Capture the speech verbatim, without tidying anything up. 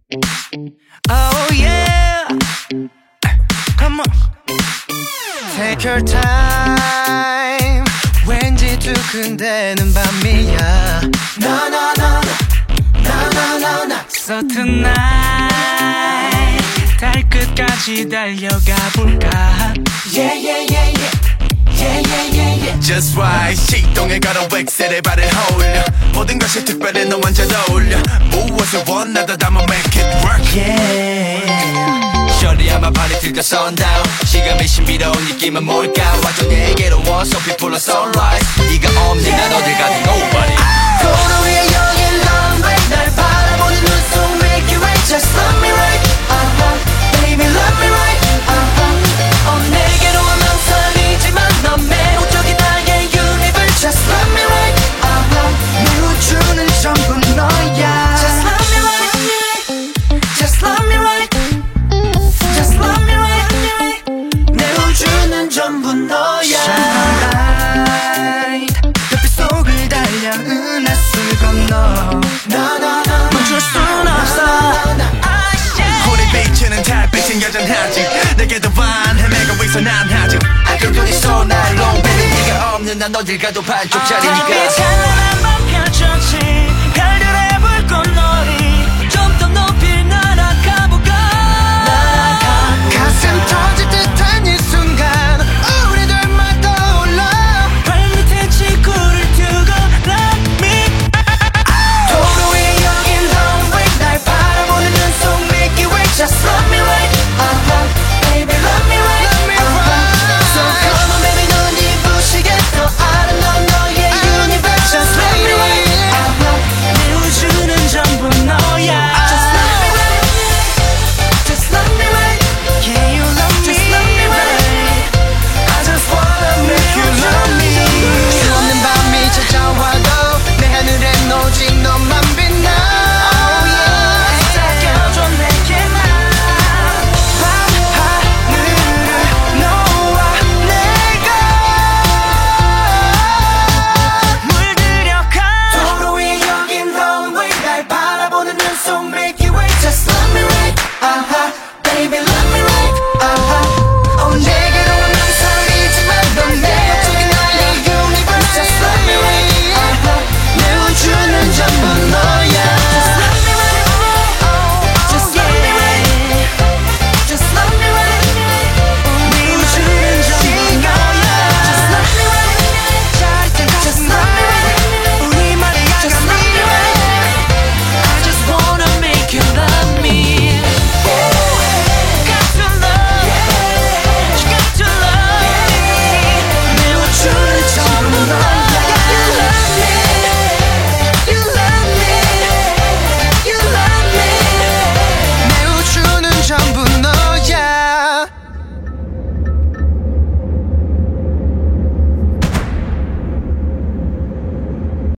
Oh yeah, come on. Take your time. 왠지 두근대는 밤이야. No no no no no no no. So tonight 달 끝까지 달려가 볼까. Yeah yeah yeah yeah. Yeah, yeah, yeah, yeah. Just right 시동에 걸어 웩셀에 발을 홀려 모든 것이 특별해 너만 잘 어울려 무엇을 원하도 I'ma make it work Yeah. Shorty 아마 발이 들까 sundown 시간의 신비로운 느낌은 뭘까 완전 내게로 와서 people are sunrise 네가 없는 난 어딜 가도 nobody 도로 위에 여긴 long way 날 바라보는 눈속 make it right Just love me right uh-huh. Baby love me right uh-huh. 어 내게로 와 망설이지만 넌 매우적인 나의 universe Just love me right uh-huh. 내 우주는 전부 너야 Just love me right Just love me right Just love me right 내 우주는 전부 너야 Shine light 별빛 속을 달려 은하수를 건너 No no no 멈출 순 없어 우리 비치는 달빛은 여전하지 내게도 반 헤매고 있어 난 아직 아껴둔 이 손 알론 baby 네가 없는 난 어딜 가도 반쪽짜리니까